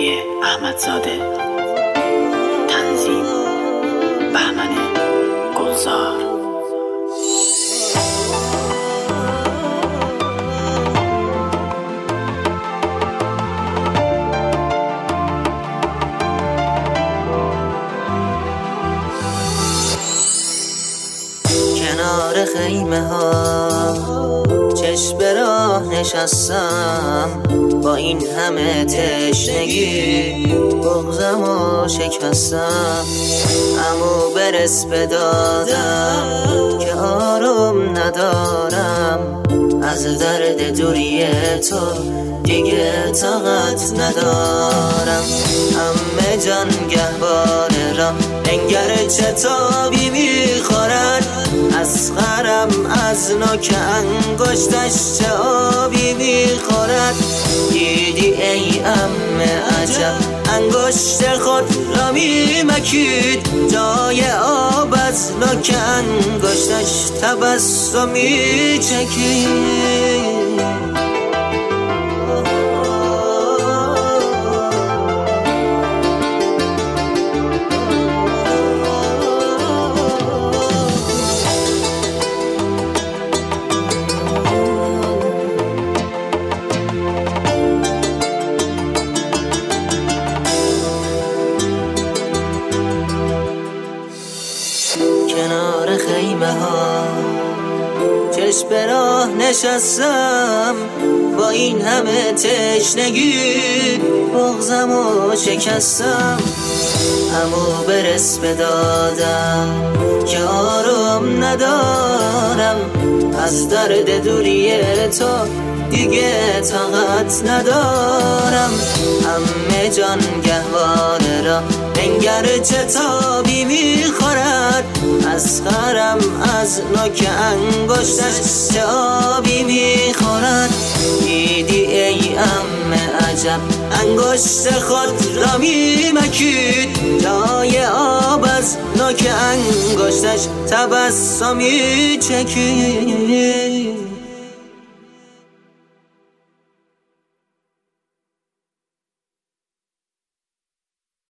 مهدی احمدزاده، تنظیم بهمن گلزار. کنار خیمه ها چشم به راه نشستم، با این همه تشنگی بغضمو شکستم. عمو برس به دادم که آروم ندارم، از درد دوری تو دیگه طاقت ندارم. عمه جان گهواره را لنگر چتابی میخورد، اصغرم از نوک انگشتش چه آبی میخورد. دیدی ای عمه عجب انگشت خود را میمکید، جای آب از نوک انگشتش تبسمی چکید. کنار خیمه ها چشم به راه نشستم، با این همه تشنگی بغضمو شکستم. عمو برس به دادم که آروم ندارم، از درد دوری تو دیگه طاقت ندارم. عمه جان گهواره را لنگر چتابی میخورد، اصغرم از نوک انگشتش چه آبی میخورد. دیدی ای عمه عجب انگشت خود را میمکید، جای آب از نوک انگشتش تبسمی چکید.